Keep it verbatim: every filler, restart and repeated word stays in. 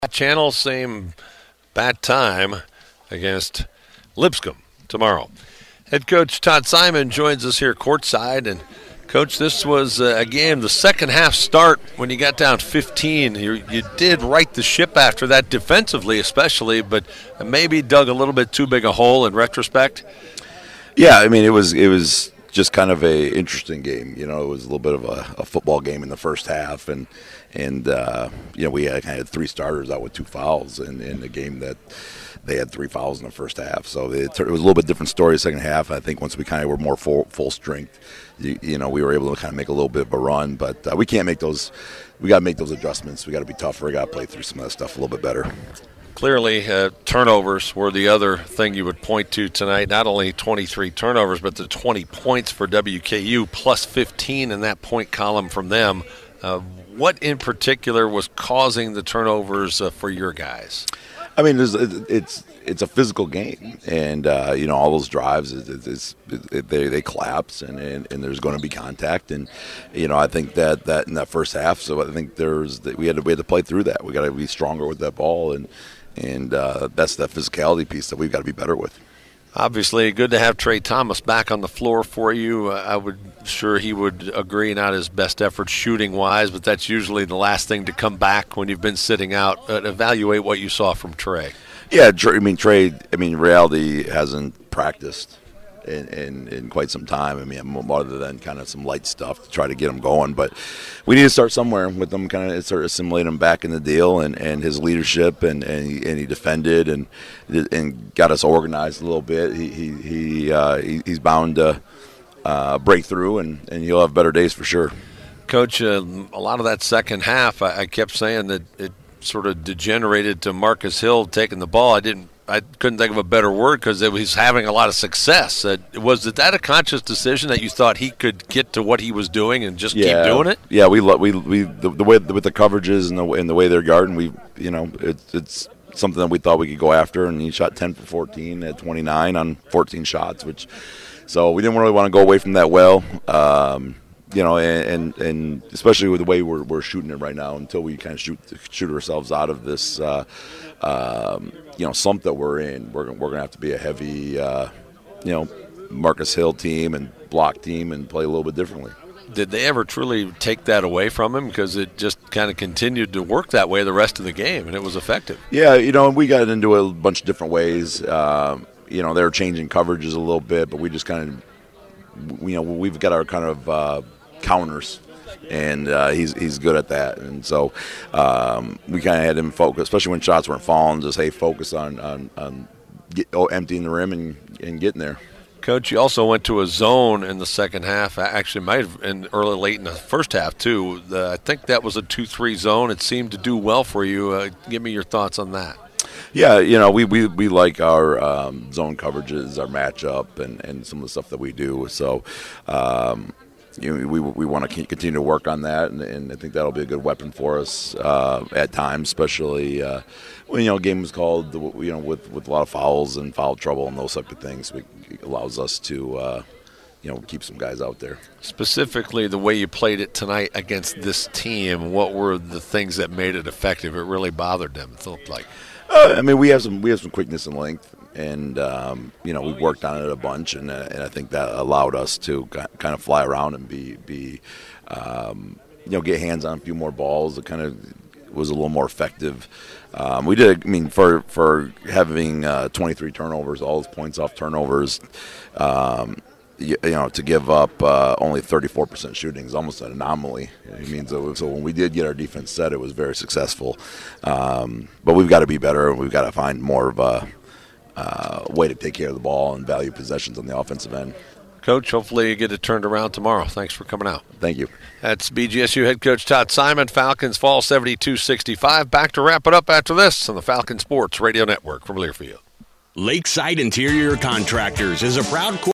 Channel, same bat time against Lipscomb tomorrow. Head coach Todd Simon joins us here courtside. And, Coach, this was uh, a game, the second half start when you got down fifteen. You, you did right the ship after that defensively especially, but maybe dug a little bit too big a hole in retrospect. Yeah, I mean, it was it was just kind of a interesting game. You know, it was a little bit of a, a football game in the first half, and and uh, you know we had kind of three starters out with two fouls in, in a game that they had three fouls in the first half. So it, it was a little bit different story the second half. I think once we kind of were more full full strength, you, you know, we were able to kind of make a little bit of a run. But uh, we can't make those. We got to make those adjustments. We got to be tougher. We got to play through some of that stuff a little bit better. Clearly, uh, turnovers were the other thing you would point to tonight. Not only twenty-three turnovers, but the twenty points for W K U, plus fifteen in that point column from them. Uh, what in particular was causing the turnovers uh, for your guys? I mean, it's it's, it's a physical game, and uh, you know all those drives, it's, it's, it, they they collapse, and, and, and there's going to be contact, and you know I think that, that in that first half, so I think there's we had to we had to play through that. We got to be stronger with that ball, and and uh, that's that physicality piece that we've got to be better with. Obviously, good to have Trey Thomas back on the floor for you. Uh, I would sure he would agree, not his best effort shooting-wise, but that's usually the last thing to come back when you've been sitting out. Uh, evaluate what you saw from Trey. Yeah, I mean, Trey, I mean, reality hasn't practiced in, in, in quite some time. I mean, other than kind of some light stuff to try to get him going. But we need to start somewhere with him, kind of start assimilating him back in the deal, and, and his leadership, and, and, he, and he defended and and got us organized a little bit. He he, he uh, he he's bound to uh, break through, and, and he'll have better days for sure. Coach, uh, a lot of that second half, I, I kept saying that it sort of degenerated to Marcus Hill taking the ball. I didn't. I couldn't think of a better word because it was having a lot of success. Uh, was that a conscious decision that you thought he could get to what he was doing and just yeah. keep doing it? Yeah, we we we the, the way with the coverages and the and the way they're guarding, we you know it's it's something that we thought we could go after, and he shot ten for fourteen at twenty-nine on fourteen shots, which so we didn't really want to go away from that well. Um, You know, and, and and especially with the way we're we're shooting it right now, until we kind of shoot shoot ourselves out of this, uh, um, you know, slump that we're in, we're we're gonna have to be a heavy, uh, you know, Marcus Hill team and block team and play a little bit differently. Did they ever truly take that away from him? Because it just kind of continued to work that way the rest of the game, and it was effective. Yeah, you know, we got into a bunch of different ways. Um, you know, they were changing coverages a little bit, but we just kind of, you know, we've got our kind of uh, counters, and uh, he's he's good at that, and so um, we kind of had him focus, especially when shots weren't falling. Just hey, focus on on, on get, oh, emptying the rim and, and getting there. Coach, you also went to a zone in the second half. Actually, might have in early late in the first half too. The, I think that was a two three zone. It seemed to do well for you. Uh, give me your thoughts on that. Yeah, you know, we, we, we like our um, zone coverages, our matchup, and, and some of the stuff that we do. So. Um, You know, we we want to continue to work on that, and, and I think that'll be a good weapon for us uh, at times, especially uh, when you know a game is called, you know, with, with a lot of fouls and foul trouble and those type of things. It allows us to uh, you know keep some guys out there. Specifically, the way you played it tonight against this team, what were the things that made it effective? It really bothered them. It looked like. Uh, I mean, we have some we have some quickness and length. And, um, you know, we worked on it a bunch, and, uh, and I think that allowed us to kind of fly around and be, be um, you know, get hands on a few more balls. It kind of was a little more effective. Um, we did, I mean, for, for having uh, twenty-three turnovers, all those points off turnovers, um, you, you know, to give up uh, only thirty-four percent shooting is almost an anomaly. It means that, so when we did get our defense set, it was very successful. Um, but we've got to be better. We've got to find more of a Uh, way to take care of the ball and value possessions on the offensive end. Coach, hopefully you get it turned around tomorrow. Thanks for coming out. Thank you. That's B G S U head coach Todd Simon. Falcons fall seventy-two sixty-five. Back to wrap it up after this on the Falcon Sports Radio Network from Learfield. Lakeside Interior Contractors is a proud